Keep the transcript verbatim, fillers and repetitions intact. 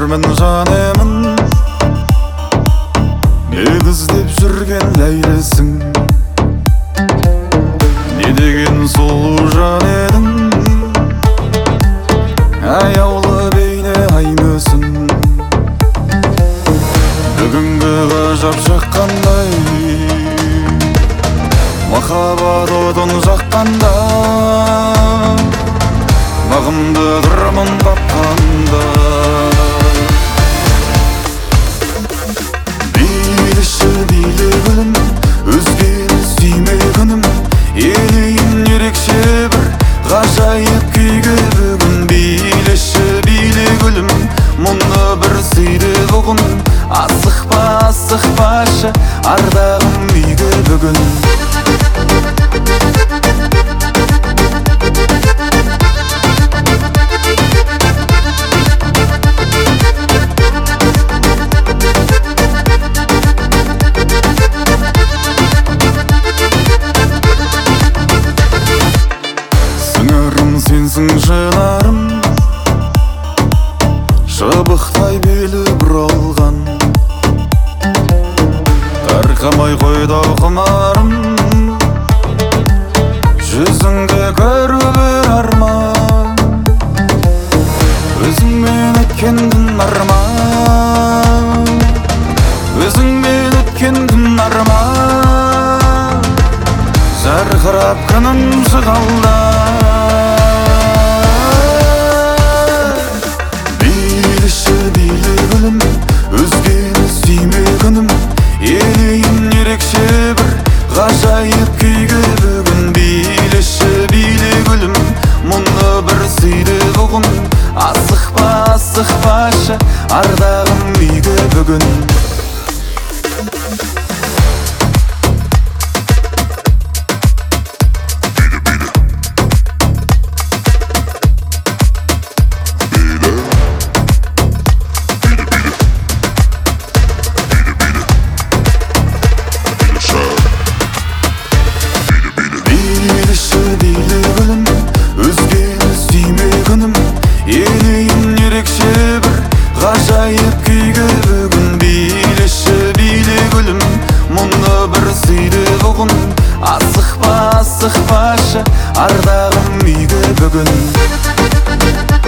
жүрмін жанымын, мен іздеп жүрген ләйлісің. Не деген сұлу жан едің, аяулы бейне ай мүсін. Бүгінгі ғажап шаққандай, махаббат отын жаққанда, бағымды тұрмын тапқанда. Билеші биле гүлім, өзгені сүйме күнім, елейін ерекше бір ғажайып күйге бүгін. Билеші биле гүлім, мұны бір сүйді бұғын, асықпа асықпашы ардағым үйге бүгін. Сенсің шынарым, шыбықтай белі бұралған, тарқамай қойды құмарым, жүзіңді көру бір арман. Өзіңмен өткен түн арман, өзіңмен өткен түн арман, жарқырап күнім шығалда. Өзгені сүйме күнім, елейін ерекше бір ғажайып күйге бүгін. Билеші биле гүлім, мұны бір сүйді бұғын, асықпа асықпашы ардағым үйге бүгін. Елейін ерекше бір ғажайып күйге бүгін. Билеші биле гүлім, мұны бір сүйді бұғын, асықпа асықпашы ардағым үйге бүгін.